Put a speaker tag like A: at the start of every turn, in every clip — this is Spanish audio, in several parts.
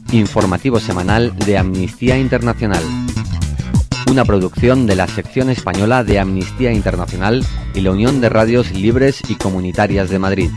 A: Informativo semanal de Amnistía Internacional. Una producción de la sección española de Amnistía Internacional y la Unión de Radios Libres y Comunitarias de Madrid.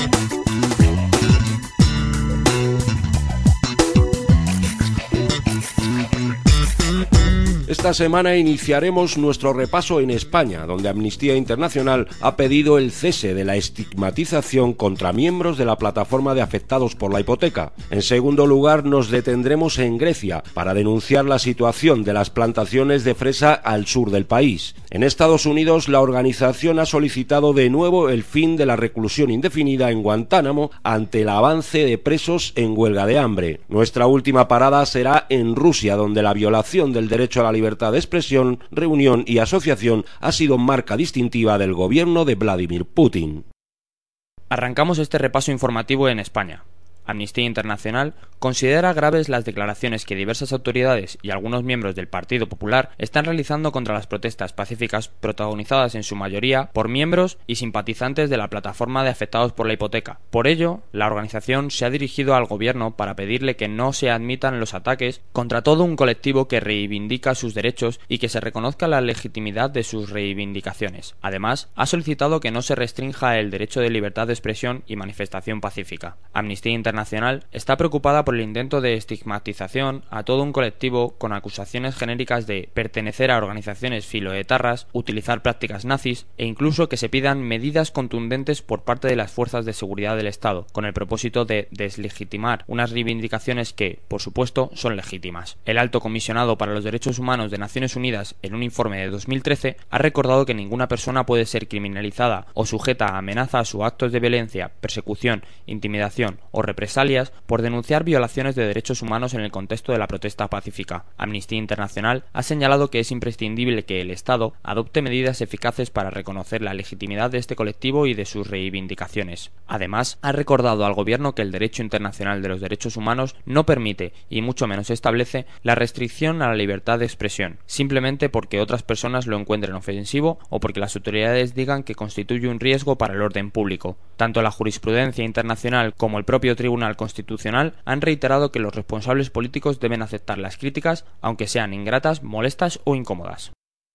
B: Esta semana iniciaremos nuestro repaso en España, donde Amnistía Internacional ha pedido el cese de la estigmatización contra miembros de la plataforma de afectados por la hipoteca. En segundo lugar, nos detendremos en Grecia para denunciar la situación de las plantaciones de fresa al sur del país. En Estados Unidos, la organización ha solicitado de nuevo el fin de la reclusión indefinida en Guantánamo ante el avance de presos en huelga de hambre. Nuestra última parada será en Rusia, donde la violación del derecho a la libertad de expresión, reunión y asociación ha sido marca distintiva del gobierno de Vladimir Putin.
C: Arrancamos este repaso informativo en España. Amnistía Internacional considera graves las declaraciones que diversas autoridades y algunos miembros del Partido Popular están realizando contra las protestas pacíficas protagonizadas en su mayoría por miembros y simpatizantes de la plataforma de afectados por la hipoteca. Por ello, la organización se ha dirigido al gobierno para pedirle que no se admitan los ataques contra todo un colectivo que reivindica sus derechos y que se reconozca la legitimidad de sus reivindicaciones. Además, ha solicitado que no se restrinja el derecho de libertad de expresión y manifestación pacífica. Amnistía Internacional está preocupada por el intento de estigmatización a todo un colectivo con acusaciones genéricas de pertenecer a organizaciones filoetarras, utilizar prácticas nazis e incluso que se pidan medidas contundentes por parte de las fuerzas de seguridad del Estado, con el propósito de deslegitimar unas reivindicaciones que, por supuesto, son legítimas. El Alto Comisionado para los Derechos Humanos de Naciones Unidas, en un informe de 2013, ha recordado que ninguna persona puede ser criminalizada o sujeta a amenazas o actos de violencia, persecución, intimidación o represalias por denunciar violaciones de derechos humanos en el contexto de la protesta pacífica. Amnistía Internacional ha señalado que es imprescindible que el Estado adopte medidas eficaces para reconocer la legitimidad de este colectivo y de sus reivindicaciones. Además, ha recordado al gobierno que el derecho internacional de los derechos humanos no permite, y mucho menos establece, la restricción a la libertad de expresión, simplemente porque otras personas lo encuentren ofensivo o porque las autoridades digan que constituye un riesgo para el orden público. Tanto la jurisprudencia internacional como el propio Tribunal Constitucional han reiterado que los responsables políticos deben aceptar las críticas, aunque sean ingratas, molestas o incómodas.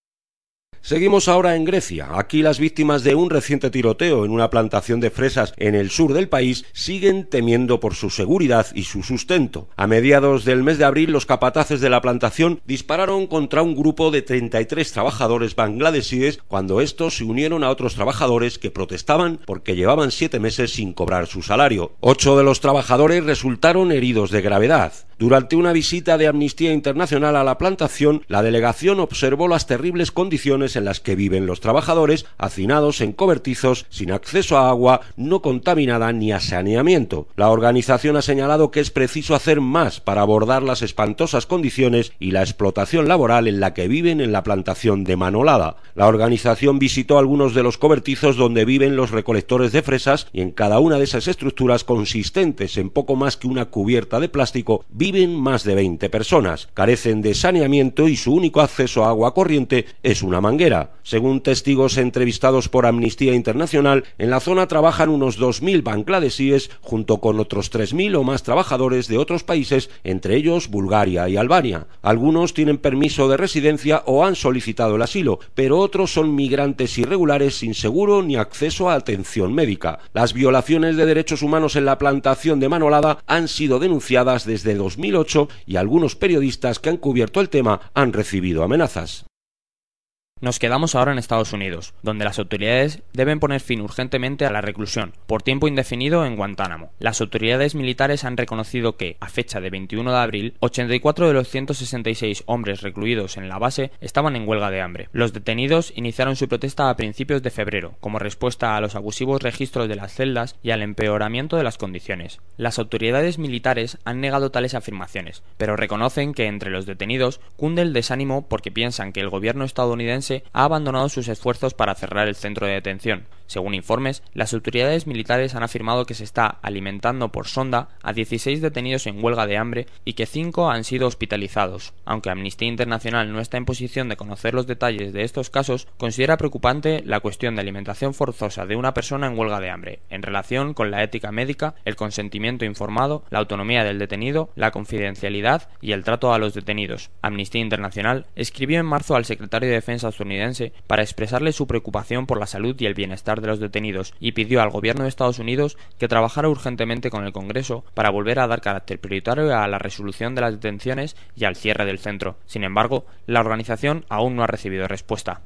B: Seguimos ahora en Grecia. Aquí las víctimas de un reciente tiroteo en una plantación de fresas en el sur del país siguen temiendo por su seguridad y su sustento. A mediados del mes de abril, los capataces de la plantación dispararon contra un grupo de 33 trabajadores bangladesíes cuando estos se unieron a otros trabajadores que protestaban porque llevaban 7 meses sin cobrar su salario. 8 de los trabajadores resultaron heridos de gravedad. Durante una visita de Amnistía Internacional a la plantación, la delegación observó las terribles condiciones en las que viven los trabajadores, hacinados en cobertizos, sin acceso a agua, no contaminada ni a saneamiento. La organización ha señalado que es preciso hacer más para abordar las espantosas condiciones y la explotación laboral en la que viven en la plantación de Manolada. La organización visitó algunos de los cobertizos donde viven los recolectores de fresas y en cada una de esas estructuras consistentes en poco más que una cubierta de plástico viven más de 20 personas, carecen de saneamiento y su único acceso a agua corriente es una manguera. Según testigos entrevistados por Amnistía Internacional, en la zona trabajan unos 2.000 bangladesíes junto con otros 3.000 o más trabajadores de otros países, entre ellos Bulgaria y Albania. Algunos tienen permiso de residencia o han solicitado el asilo, pero otros son migrantes irregulares sin seguro ni acceso a atención médica. Las violaciones de derechos humanos en la plantación de Manolada han sido denunciadas desde 2008 y algunos periodistas que han cubierto el tema han recibido amenazas.
C: Nos quedamos ahora en Estados Unidos, donde las autoridades deben poner fin urgentemente a la reclusión, por tiempo indefinido, en Guantánamo. Las autoridades militares han reconocido que, a fecha de 21 de abril, 84 de los 166 hombres recluidos en la base estaban en huelga de hambre. Los detenidos iniciaron su protesta a principios de febrero, como respuesta a los abusivos registros de las celdas y al empeoramiento de las condiciones. Las autoridades militares han negado tales afirmaciones, pero reconocen que entre los detenidos cunde el desánimo porque piensan que el gobierno estadounidense ha abandonado sus esfuerzos para cerrar el centro de detención. Según informes, las autoridades militares han afirmado que se está alimentando por sonda a 16 detenidos en huelga de hambre y que 5 han sido hospitalizados. Aunque Amnistía Internacional no está en posición de conocer los detalles de estos casos, considera preocupante la cuestión de alimentación forzosa de una persona en huelga de hambre, en relación con la ética médica, el consentimiento informado, la autonomía del detenido, la confidencialidad y el trato a los detenidos. Amnistía Internacional escribió en marzo al secretario de Defensa estadounidense para expresarle su preocupación por la salud y el bienestar de los detenidos y pidió al gobierno de Estados Unidos que trabajara urgentemente con el Congreso para volver a dar carácter prioritario a la resolución de las detenciones y al cierre del centro. Sin embargo, la organización aún no ha recibido respuesta.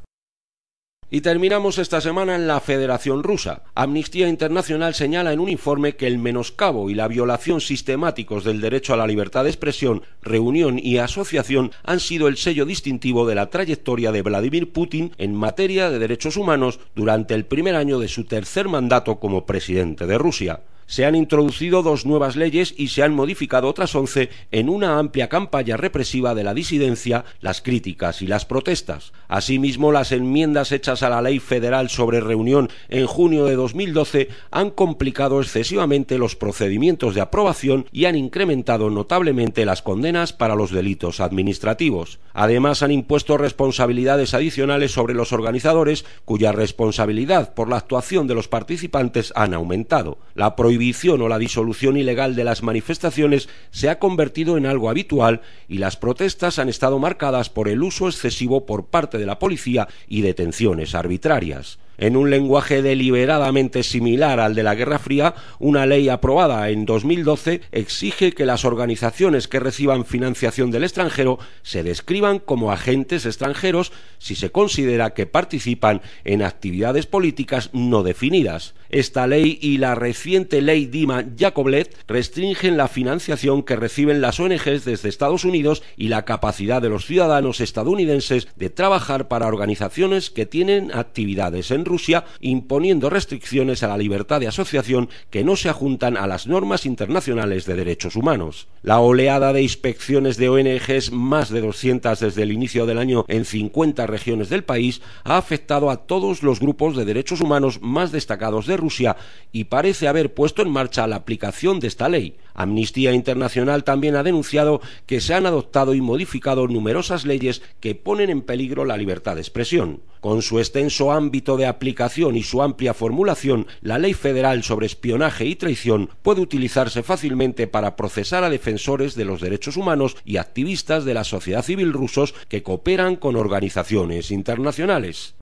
B: Y terminamos esta semana en la Federación Rusa. Amnistía Internacional señala en un informe que el menoscabo y la violación sistemáticos del derecho a la libertad de expresión, reunión y asociación han sido el sello distintivo de la trayectoria de Vladimir Putin en materia de derechos humanos durante el primer año de su tercer mandato como presidente de Rusia. Se han introducido 2 nuevas leyes y se han modificado otras 11 en una amplia campaña represiva de la disidencia, las críticas y las protestas. Asimismo, las enmiendas hechas a la Ley Federal sobre Reunión en junio de 2012 han complicado excesivamente los procedimientos de aprobación y han incrementado notablemente las condenas para los delitos administrativos. Además, han impuesto responsabilidades adicionales sobre los organizadores, cuya responsabilidad por la actuación de los participantes han aumentado. La prohibición o la disolución ilegal de las manifestaciones se ha convertido en algo habitual y las protestas han estado marcadas por el uso excesivo por parte de la policía y detenciones arbitrarias. En un lenguaje deliberadamente similar al de la Guerra Fría, una ley aprobada en 2012 exige que las organizaciones que reciban financiación del extranjero se describan como agentes extranjeros si se considera que participan en actividades políticas no definidas. Esta ley y la reciente ley Dima-Yakovlev restringen la financiación que reciben las ONGs desde Estados Unidos y la capacidad de los ciudadanos estadounidenses de trabajar para organizaciones que tienen actividades en Rusia, imponiendo restricciones a la libertad de asociación que no se ajuntan a las normas internacionales de derechos humanos. La oleada de inspecciones de ONGs, más de 200 desde el inicio del año en 50 regiones del país, ha afectado a todos los grupos de derechos humanos más destacados de Rusia y parece haber puesto en marcha la aplicación de esta ley. Amnistía Internacional también ha denunciado que se han adoptado y modificado numerosas leyes que ponen en peligro la libertad de expresión. Con su extenso ámbito de aplicación y su amplia formulación, la Ley Federal sobre Espionaje y Traición puede utilizarse fácilmente para procesar a defensores de los derechos humanos y activistas de la sociedad civil rusos que cooperan con organizaciones internacionales.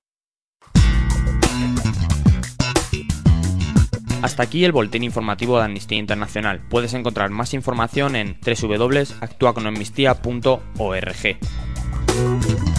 C: Hasta aquí el boletín informativo de Amnistía Internacional. Puedes encontrar más información en www.actuaconamnistía.org.